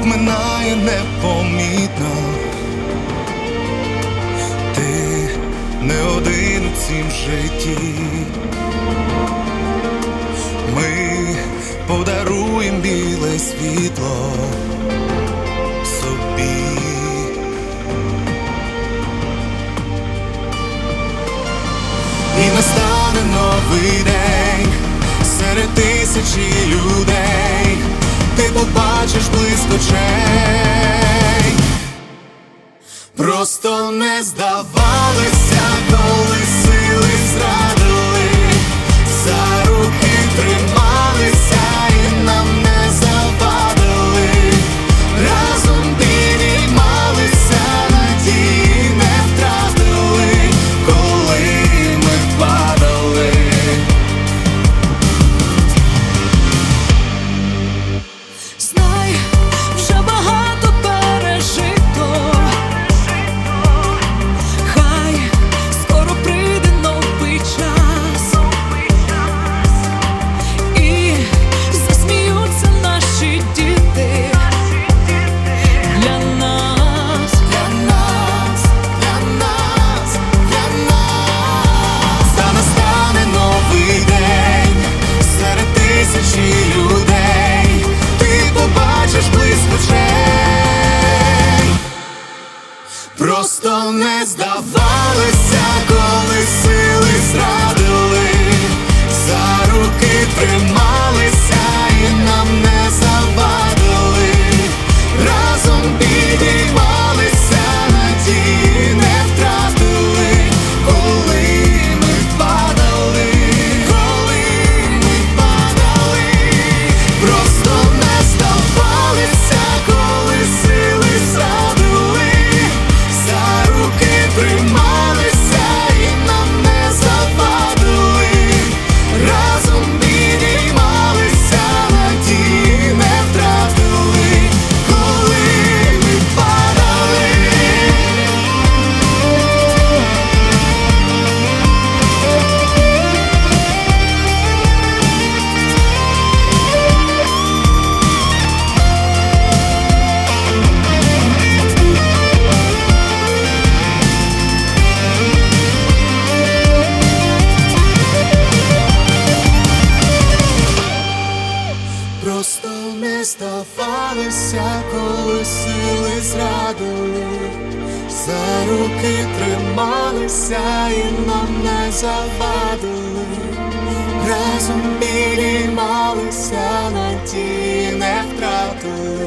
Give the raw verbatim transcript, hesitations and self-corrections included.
минає непомітно. Ти не один у цім житті. Ми подаруєм біле світло собі. І настане новий день серед тисячі людей. Ти побачиш блиск очей. Просто не здавалися, коли сили зрадили. За руки трималися і нам не завадили. Разом підіймалися, надії не втратили, коли ми падали. Знай, вже багато пережито. Хай скоро прийде новий час, і засміються наші діти. Для нас, Для нас, для нас, для нас. Та настане новий день серед тисячі людей. Ти побачиш блиск очей. Просто не здавалися, коли сили зрадили. За руки трималися і нам не завадили. Разом підіймалися, надії не втратили, коли ми падали, коли ми падали. Просто не здавалися, коли сили зрадили. За руки трималися і нам не завадили. Разом підіймалися, надії не втратили, коли ми падали. Просто не здавалися, коли сили зрадили. За руки трималися і нам не завадили. Разом підіймалися, надії не втратили.